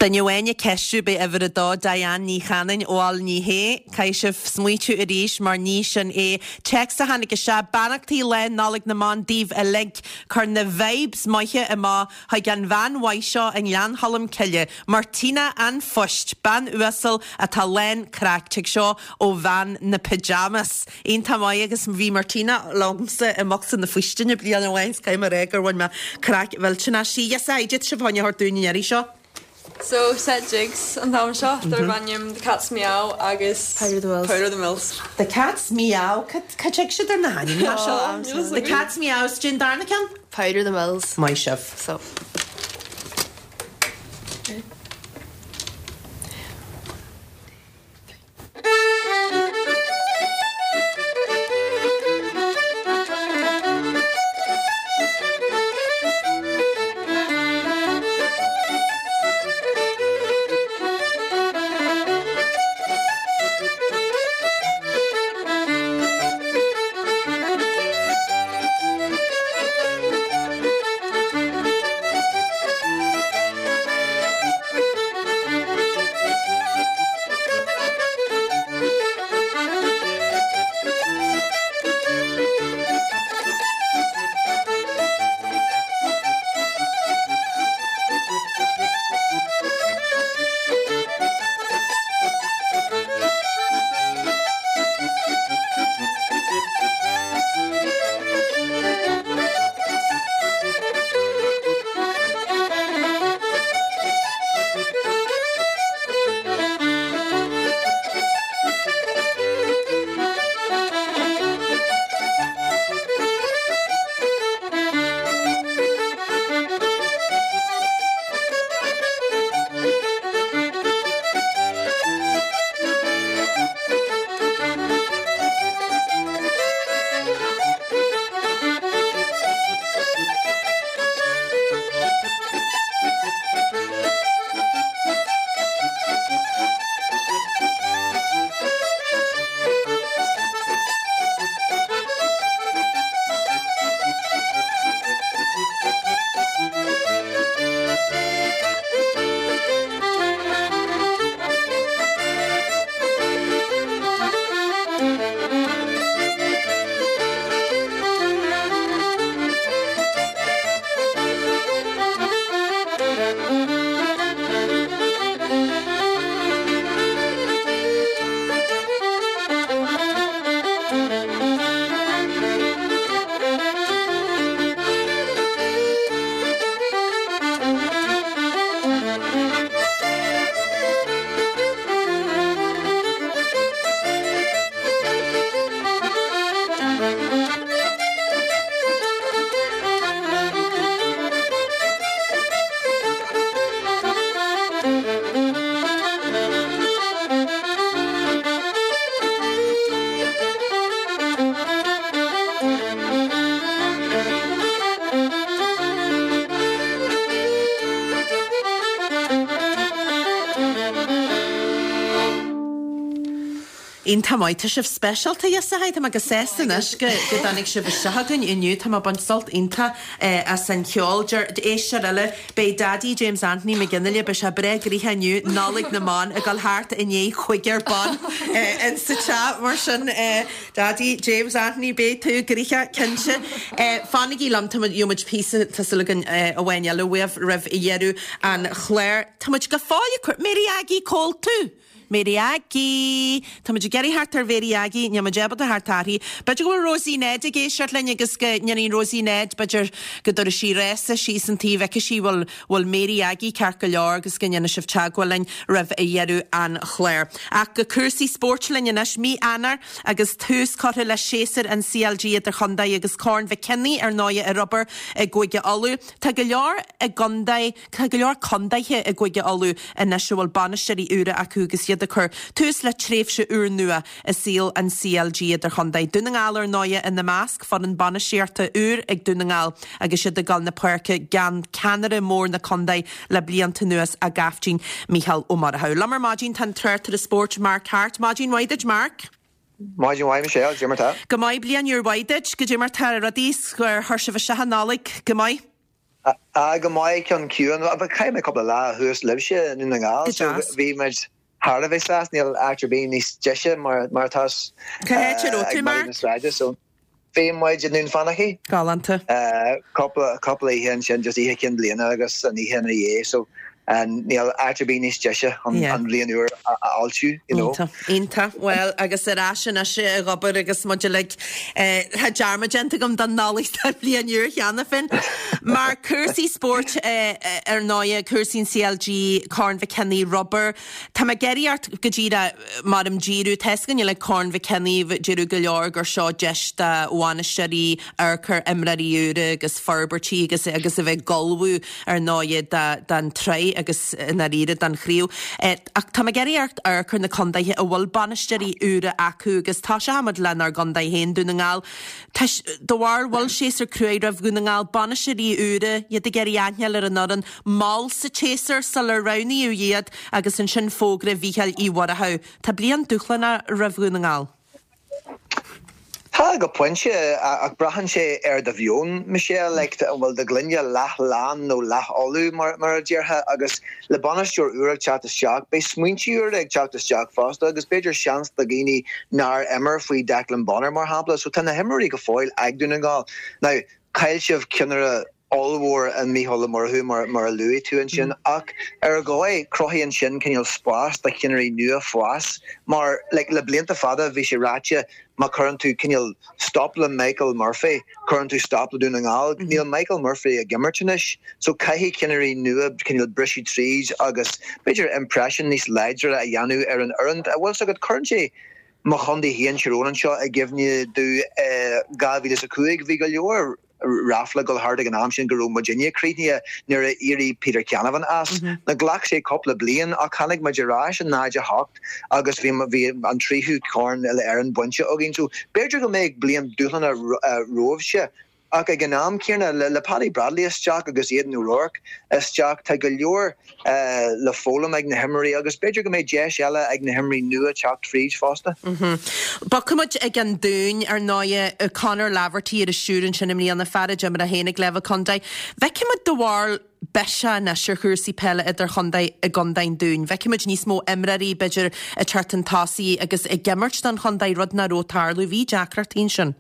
Dan Joanne Keshu be ever da Diane ní chanin oal ní he Kaishif smuitu irish mar nishan e checks a hanig sha banachti len nalig na man div a link kar na vibes maiche ama ha gan van waisha and Jan Hallam Kille Martina and Fusht ban uasel a talen crack chick shaw o van na pyjamas in tamayagus vi Martina longse a mox in the Fushtin blian wines came a regar when ma crack velchina she yes I did shavanya her doing yeri shaw. So set jigs on Tom Shaw, they're banyum, the cat's meow, agus Powder the Mills. Powder the Mills. The cat's meow, catch shit or not? The cat's meow, Jin Darnacan? Powder the Mills. My chef. So. In tamaita sif specialta yesahay tama gasestin ish ge gedanig sif shahagun inu tama bonsalt inta a Saint Kjolger eisharelle bei Daddy James Anthony McGinley be shabre griha nu nalig na man a gal hart in ye quicker bon in sa version Daddy James Anthony be tu griha kinche fanigi lam tama yumach piece tasulugan a when yellow wave rev yeru and Claire tamach gafoya Mary Aggie call too. Meriagi, Tamaj Gary Harter Veriagi, Yamajaba Hartari, but you go Rosie Ned, a gay shirtling, you get Yanni Rosie Ned, but you're good or she rests, she's in Tiva, she will will Meriagi, Carkalor, Giskin Shift Chagwelling, Rev Yeru and Claire. Aka Cursi Sportling, Yanish me Anna, Agus Tus Cotilla Chaser and C L G at the Honda, Agus Corn Vikenny, or Noya a rubber, a Goya Alu, Tagalor, a Gundai, Tagalor Condai here, a Goya Alu, a national banishary Ura Akugus. The cur tus le trefse ur nua a seal and C L G der Hyundai Dunningal er noia in the mask van een banisherte ur ag Dunningal agus de gal na perke gan Canada mór na Hyundai le blianta nuas a gafjin Michael O'Marahow. Lammer Majin tan tur to the sport Mark Hart. Majin Waidage Mark. Majin Wai Michelle, Jimmer Ta. Gamai blian your Waidage, Gajimmer Ta Radis, where Hirshava Shahanalik, Gamai. A go mai can ciúan a caiim a couple lá thuas libse in na gáil so bhí me Harvey last níl after being níos deise mar mar tas so féim maid in fannachi galanta couple couple hen sin just ihe cin bliana agus an ihe na é so and níl after being níos deise an an blianúr altu you know Inta well agus ará sin a sé a gobar agus muide le ha jarma gente gom dan nálaigh tá blianúr cheanna fin mar cursí sport ar náia cursín C L G Corn Vicenny rubber tá a geiríart go ddíra mar am díú tescan le Corn Vicenny díú go leor gur seo deista bhána seí ar chur imraíúre agus farbertí agus agus a bheith golbú ar náiad dan tre agus na riad dan chríú ach tá a geiríart ar chur na condaithe a bhfuil banisteirí úra acu agus tá se hamad len ar gandai hen dúna ngáil dohar bhil séar cruúidirh gúna ngáil banisteirí úra iad a geirí aithneal ar an noran máil sa chéar sal ar raníú iad agus an sin fógra bhícheil íhhartha tá blian dúchlan a rahgúna ngáil. Tá go pointse ach brahan sé ar de bhion Michelle like bhfuil de glunne leth lán nó leth olú mar mar ddíirthe agus le banisteúr uach chatteteach bei smuintíúr ag chatteteach fásta agus beidir seans de géine nar immer faoi Declan Bonner mar hapla so tá na himmarí go fáil ag dúna gá. Now cail sibh cinnere allwar and Mihola Morhu Mar Mar Louis to and Shin Ak Ergoy Crohi and Shin can you spas the Kinnery new Fwas Mar like Leblinta father Vishiracha ma current to can you stop the Michael Murphy current to stop the doing all Neil Michael Murphy a Gimmertonish so Kahi Kinnery new can you brishy trees August major impression this ledger a Yanu Erin Errand I also got currently Mahondi he and Sharon Shaw I given you do uh Gavi is a Kuig Vigalior Raffla go hard an amsin go Virginia Cretia near Erie Peter Canavan as na glach sé couple blian a canig Majarash and Naja Hocht agus vi vi an trihu corn Aaron bunch agin so Berger go make blian dulan a rovshe ag ganam kierna le Paddy Bradley is Jack agus Eden O'Rourke is Jack ta galior le Folum ag na Hemry agus Berger go make Jesh Ella ag na Hemry nu a Chuck Trees foster. Mhm. Ba cumid ag an dún ar náia a Conor Laverty ar a siúrin sin imní an na fada jam a hénig leva condai. Vecimid doar Besha na siúrsi pelle idir chondai a gondain dún. Vecimid nís mó emrarí beidir a chartan tasi agus a gemmert dan chondai rodna rotarlu vi Jackratín sin.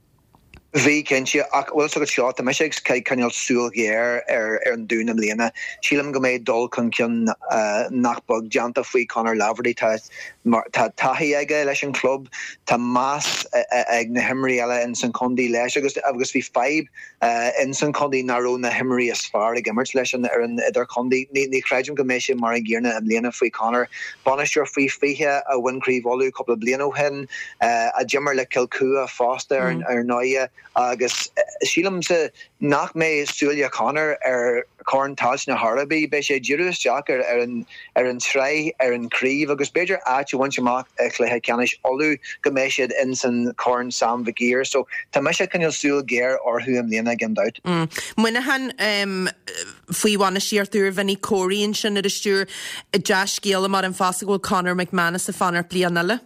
Vi kenje ak wel so shot the mishigs kai kanal sul gear er er dún am lena Chilam go made dol kan kan nachbug janta fui Conor Laverty ta ta tahi ege election club ta mass ag na Hemry ela in San Condi leis agus agus vi five in San Condi narrow na Hemry as far ag immer leis er in idir Condi ni ni crajum go meisi mar gearna am lena fui Conor Bonisher fui fihe a Wincree volu couple of bliano hen a jimmer le Kilcua Foster and er noia agus sílam se nach mé Sulia Connor ar corn taj na Harby be sé Jirus Jack ar an ar an tray ar an Creve agus beidir at you want you mark cléthe canish olu goméisiad in san corn Sam Vigir so tá meise can you sul gear or who am lena gemmed out. Muinahan um fuiwana siartúr Vinny Corey sin ar stúr Josh Gale mar an fásagul Conor McManus a fanar blianala.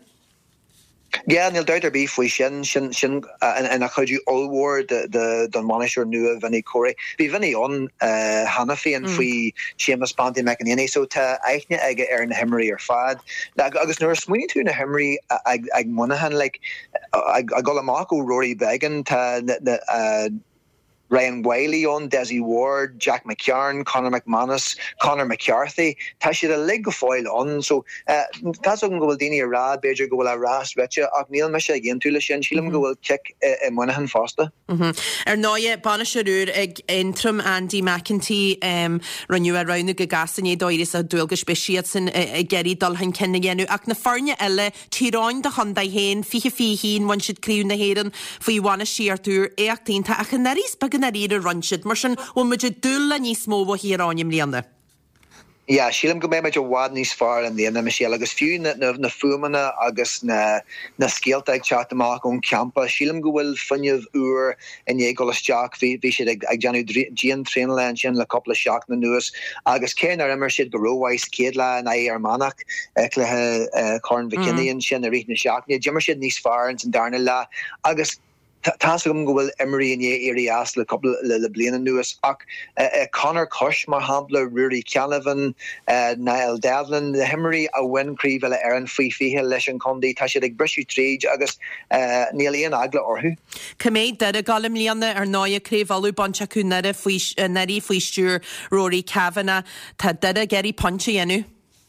Yeah, Neil Doughter be fwy shin shin shin and and I could you all war the the Don Monisher new Vinny Corey be Vinny on uh Hanafi and fwy Seamus Bandy McInerney so ta eichne ege er na Hemry or fad like agus nor swing to na Hemry ag ag Monahan like I I got a Marco Rory Began ta the uh Ryan Wiley on, Desi Ward, Jack McCarn, Conor McManus, Conor McCarthy. Tashi the leg foil on. So that's what go will Dini Ra, Bejer go will a Ras, Retcha, Neil Misha again to Lishan, Shilam go will kick in Monahan Foster. Er noia Bonisherur ag interim Andy McEntee um renew around the Gagasani doiris a dwelgish beshiatsin a Gary Dulhan Kennegenu ac na farnia elle tiroin the Hyundai hen fiche fihin one should crew na heden for you wanna share to eighteen ta achenaris bag na ríre runshid mar sin ó muid dúla níos mó bh híránim líana. Yeah, Shilam go mé a wad níos far an líana Michelle agus fiú na na fumana agus na na scéalta ag chatach ón campa Shilam go bhfuil funineh uair in dhé go isteach bhí bhí siad ag deanú Gian Trainland sin le coppla seach na nuas agus céan ar immer siad go róhhais céadla in é ar manach chluthe Corn Vicenny sin a rith na seach ní Jimmer siad níos far an darna le agus Tasum go bhfuil Emery in éí as le couple le bliana nuas ach Connor Cush mar hapla Rudy Canavan Niall Devlin the Emery a win críomh le Aaron faoi fiche leis an condí tá siad ag brisú tríd agus níl éon agla orthú. Cumméid de a galim líanana ar náid críomhvalú bonse acu neirí faoi stúr Rory Kavanagh tá de a geirí ponte dhéanú.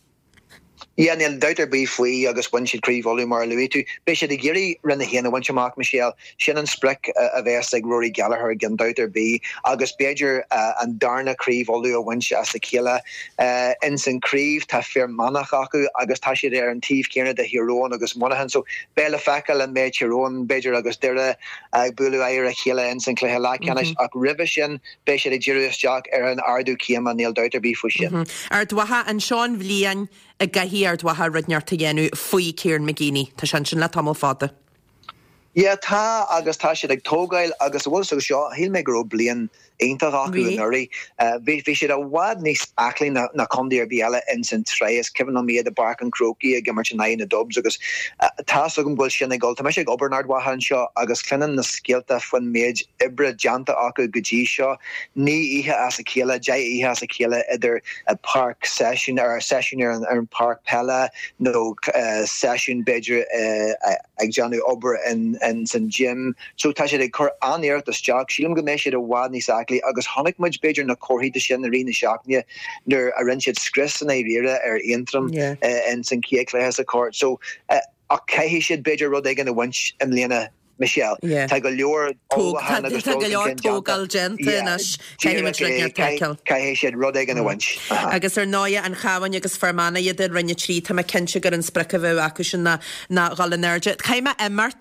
Yeah, níl doutar bí faoi agus bhain siad críomhvalú mar luí tú. Bé siad ag géirí rinne héana bhain seach Michelle sin an spric a bheits ag Rory Gallagher gin doutar bí agus beidir an darna críomhvalú a bhain se as a chéile in san críomh tá fear manach acu agus tá siad ar an tíomh céanna de Hiarón agus Monaghan so béle fecail an méid Hiarón beidir agus deire ag buú éir a chéile in san cléthe le ceannis ach ribh sin bé siad ag ddíú isteach ar an ardú céama níl doutar bí faoi sin. Ar dwatha an Seán Bhliain a gahí ar dwatha ridneart a dhéanú faoi Ciarán McGeaney tá sin sin le tamil fada. Yeah, tá agus tá siad ag tógail agus bhfuil so seo híl mé go blian aintach acu an uirí. Bhí siad a bhhad níos aclaí na condí ar bhéile in san tréas ceann am iad a barc an croci a gimmar sin na dubs agus tá agam bhfuil sin ag gol. Tá me sé ag obair wahan seo agus clinnan na scialta fan méid ibre deanta acu go dtí seo ní ihe as a chéile de ihe as a chéile idir a park session ar session ar an park pella nó session beidir ag Johnny obair in in san gym so tá siad ag chur anéirt isteach sílim go mé siad a bhhad níos aclaí agus tháinig muid beidir na cóthaí de sin na riine seachne nuair a rin siad scris in é riire ar intram in san cé léthe a cort so a caihí siad beidir rud ag an a bhaint im léana Michelle. Tá go leor óhan agus tá go leor tógal gente nas chéime rinnear teil. Caihé siad rud ag an a bhaint. Agus ar náide an chahain agus fermanna iad rinne trí tá cinse gur an sprecha bheith acu sin na galannerge. Chaime immart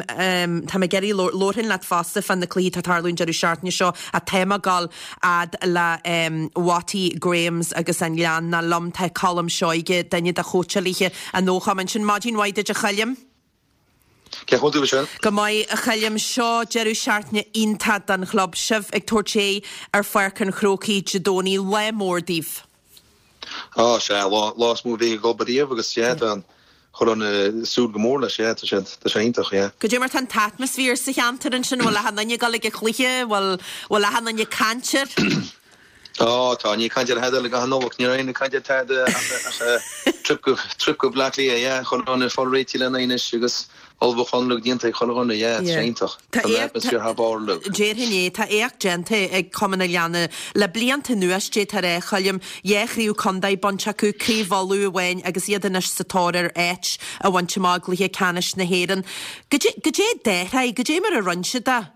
tá geirí lórhin le fásta fan na clí tá tarlún dearú seaartne seo a téma gal ad le Watty Grahams agus an lean na lomthe colm seoige daine a chótelíe a nóchaman sin Madín Waide a chalim. Go mai a chalim seo dearú seaartne ionta an chlub sibh ag tuairté ar fearcan chrócaí Jadóní le mórdíh. Á sé lás mú bhí go badíomh agus sé an chur an súd gomórla sé tá sé ionintach é. Go dé mar an atmosfér sa cheantar an sin bhfuil a hananne galig a chluiche bhfuil a hananne cantir? Á tá ní caidir headal le go nóach ní aine caidir teide trip go blacklí é chun an fáilréití le naine agus Olbochanlug dienta cholgonna yeah treintach. Tá Déirhinné tá éach gente ag comna leanna le blianta nuas dé tar é chalim échríú condaid bonse acu críomhvalú bhain agus iad inis satáir éit a bhaintse má gluthe canis na héan. Go dé détha go dé mar a runse da?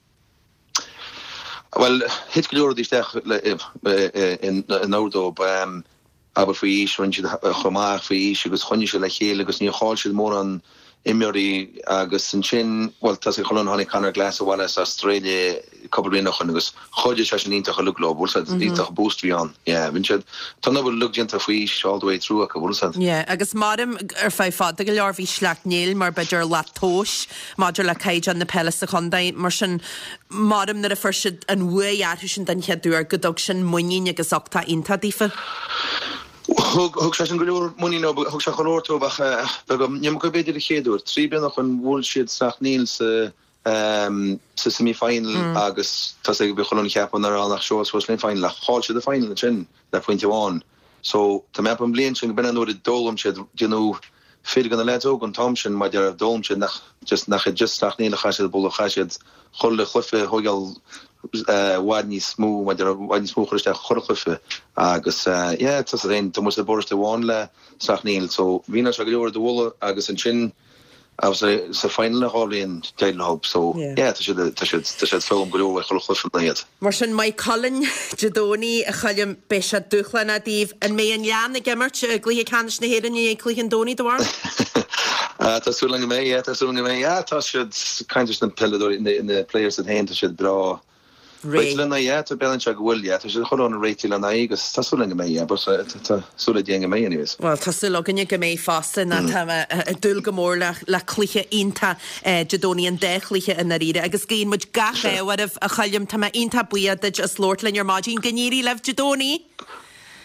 Well, hit go leor dísteach in nódó aber faoi ís runse chomáach faoi ís agus chonne se le chéile agus ní cháil siad mór an Imori agus an sin well tas e cholon honig Conor Glass o Wallace Australia couple noch agus chodje se an intach look glob so intach boost vi on yeah vin tan will look gent fui all the way through a couple yeah agus madam er fei fad go leor vi slacht neel mar beidir latóis madra le cage an na palace a condai mar sin madam na a first an way ar sin den headú godog sin muin agus octa inta difa Hug se an goor money no hug se choorto nem go beidir chéú. Trí ben noch an woolschiid strach níl se se semifinal agus tas be cholon chepan ar nach shows was le fein le hall se de final sin le pointán. So tá me an blian sin ben no de dolum se you know fé gan le ook an Thomson ma der dom se nach just nach just strach níle cha bol cha cholle chuffe hogal wadní smó wadní smóchte chorchufe agus ja tas rein to muss de borste waan le strachníl so vína se goor de wolle agus an sin af se se feinle hálín teilhop so ja film go chorchufe leiet. Mar sin mai Colin Jadóní a chalim be a duchlen a díh an mé an lean a gimmert gluthe canis na héan í clúchan Dóní do war. Tásúling mé ja tásúling mé ja tá si kind na pelledor in in the players at hand si bra Rachel ja to balance gohfuil ja se cho an Rachel an agus tásúling mé ja súla dénge mé anyways. Well tású ganne go mé fasta na a dul gomór le le clúche inta Jadóní an déchliche in ide agus géin mu gaché war a chalim tá inta buiad a just Lordlin your Madín gníí lef Jadóní.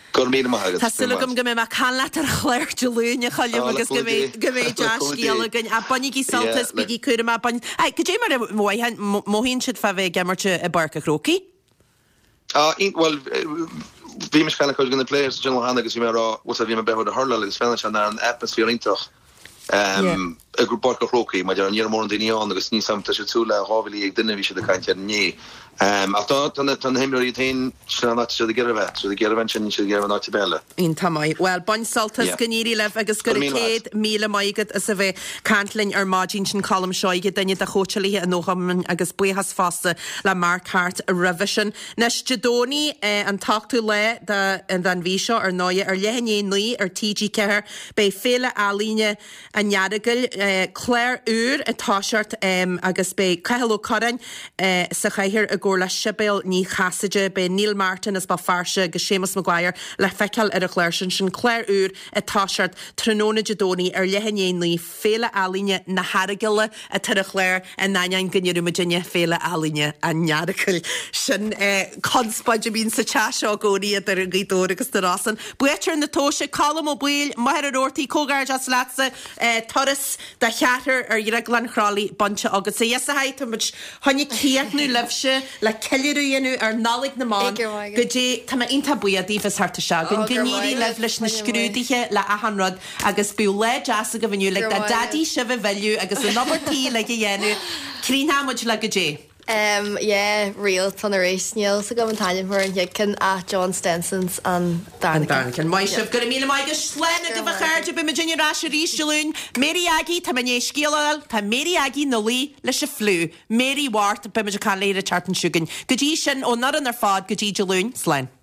Tásúla gom go mé mar can leat ar chléir de lúne cholim agus go mé deascíalagan a banigí saltas bigí cuara má ban. Go dé mar móhíonn siad fa bheith gemarte a barca chrócaí? Well, bhí me scanna chuil gona players General Hanna agus bhí mar was a bhí me behar a hurla agus fena an ar an atmosfér intach. Um, yeah. A grŵp barca chrócaí, mae ar an níor mór an daine an agus ní samta se túla a hábhilí ag duine bhí se de cainte an ní. Um, ach tá tan heimir í tain se an se de gerveh, se de gerveh sin se de gerveh náti belle. Ín tamai. Well, bain saltas gníri lef agus gur céad míle maigad as a bheith cantlinn ar mágin sin colm seoige daine de chóchalíthe an nóchaman agus buchas fásta le marcart a revision. Nes jadóní eh, an tachtú le da an dan víseo ar náie ar lehanné nuí ar T G ceir bei féle álíne an jaragil eh, Claire Úr a táseart um, agus bei Caheló Coran eh, sa chaithir a gór le sibéil ní chasaide be Neil Martin as ba farse agus Seamus Maguire le feiceal ar a chléirsin sin Claire Úr a táseart tróna jadóní ar lehannéí féle álíne na haragile a tar a chléir a nain gniú Virginia féle álíne a jaragil sin eh, conspaide bín sa teiseo góí a ar a gídó agus de rasan. Buitir na tóise colm ó buil maithir a ortaí cógáir as lása eh, Torres de cheatar ar ireglan chrálaí bonse agus sa yes a haid muid tháinig cíartnú lebse le ceirúanú ar nálig na má go dé tá inta buadí fes harta se gon gníí le leis na scrúdaiche le ahanrod agus bu le jazz a go bhniu le de dadí se bh veilú agus an nóirtíí le dhéanú crínámuid le go dé. Um, yeah, real tan a rééis níl sa go an taim mar an hiicin a John Stensons an Darnican. Mai sibh go mí maigus slena go bhchairde be Virginia rás a ríisiún, Mary Aggie tá mané scéal tá Mary Aggie nolí leis se flú, Mary Wart be me can léir a chartan siúgan. Go dtí sin ó nar an ar fád go dtí deún slein.